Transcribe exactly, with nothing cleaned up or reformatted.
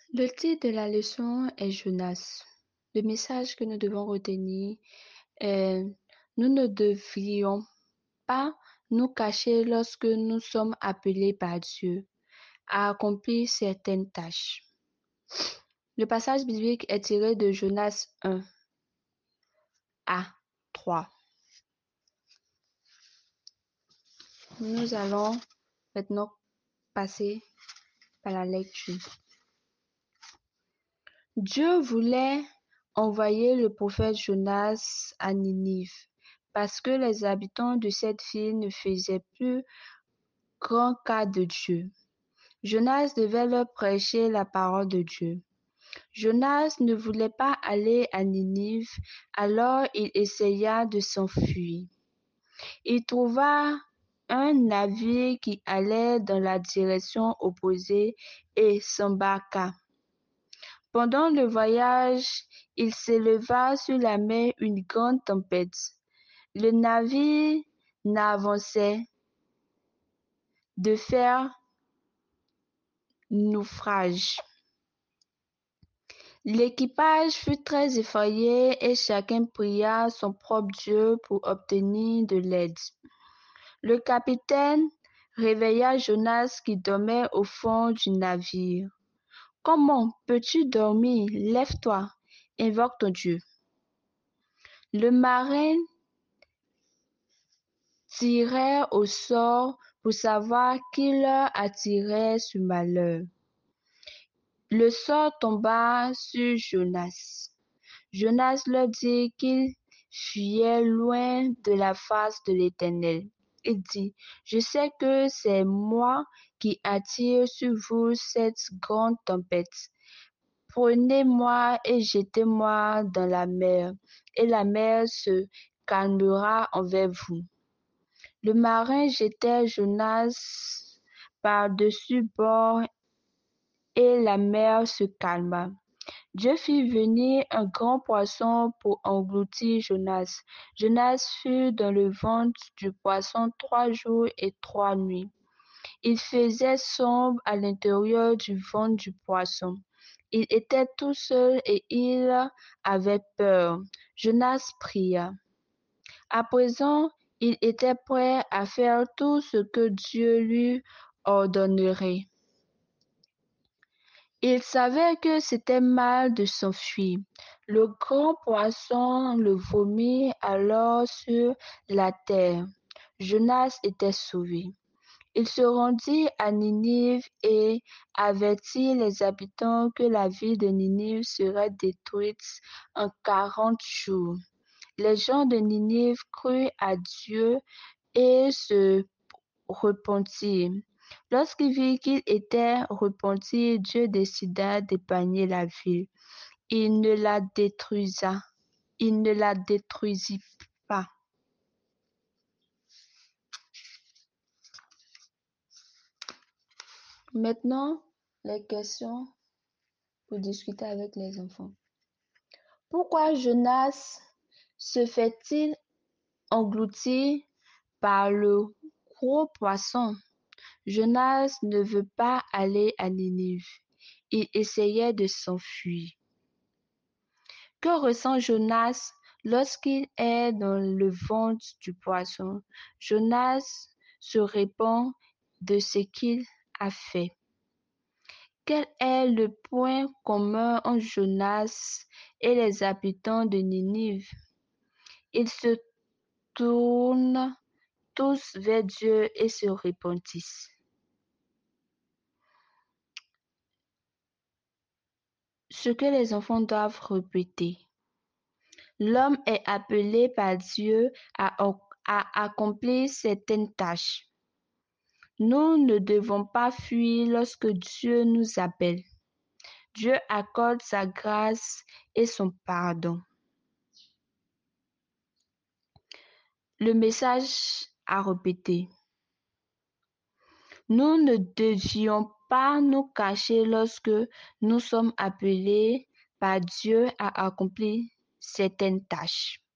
Le titre de la leçon est Jonas. Le message que nous devons retenir est: nous ne devrions pas nous cacher lorsque nous sommes appelés par Dieu à accomplir certaines tâches. Le passage biblique est tiré de Jonas un à trois. Nous allons maintenant passer par la lecture. Dieu voulait envoyer le prophète Jonas à Ninive parce que les habitants de cette ville ne faisaient plus grand cas de Dieu. Jonas devait leur prêcher la parole de Dieu. Jonas ne voulait pas aller à Ninive, alors il essaya de s'enfuir. Il trouva un navire qui allait dans la direction opposée et s'embarqua. Pendant le voyage, il s'éleva sur la mer une grande tempête. Le navire n'avançait de faire naufrage. L'équipage fut très effrayé et chacun pria son propre Dieu pour obtenir de l'aide. Le capitaine réveilla Jonas qui dormait au fond du navire. « Comment peux-tu dormir? Lève-toi, invoque ton Dieu. » Le marin tirait au sort pour savoir qui leur attirait ce malheur. Le sort tomba sur Jonas. Jonas leur dit qu'il fuyait loin de la face de l'Éternel. Il dit: « Je sais que c'est moi qui attire sur vous cette grande tempête. Prenez-moi et jetez-moi dans la mer, et la mer se calmera envers vous. » Le marin jeta Jonas par-dessus bord et la mer se calma. Dieu fit venir un grand poisson pour engloutir Jonas. Jonas fut dans le ventre du poisson trois jours et trois nuits. Il faisait sombre à l'intérieur du ventre du poisson. Il était tout seul et il avait peur. Jonas pria. À présent, il était prêt à faire tout ce que Dieu lui ordonnerait. Il savait que c'était mal de s'enfuir. Le grand poisson le vomit alors sur la terre. Jonas était sauvé. Il se rendit à Ninive et avertit les habitants que la ville de Ninive serait détruite en quarante jours. Les gens de Ninive crurent à Dieu et se repentirent. Lorsqu'il vit qu'il était repenti, Dieu décida d'épargner la ville. Il ne la détruisa, il ne la détruisit pas. Maintenant, les questions pour discuter avec les enfants. Pourquoi Jonas se fait-il engloutir par le gros poisson? Jonas ne veut pas aller à Ninive. Il essayait de s'enfuir. Que ressent Jonas lorsqu'il est dans le ventre du poisson? Jonas se répand de ce qu'il a fait. Quel est le point commun entre Jonas et les habitants de Ninive? Ils se tournent tous vers Dieu et se repentissent. Ce que les enfants doivent répéter. L'homme est appelé par Dieu à, à accomplir certaines tâches. Nous ne devons pas fuir lorsque Dieu nous appelle. Dieu accorde sa grâce et son pardon. Le message à répéter. Nous ne devions pas nous cacher lorsque nous sommes appelés par Dieu à accomplir certaines tâches.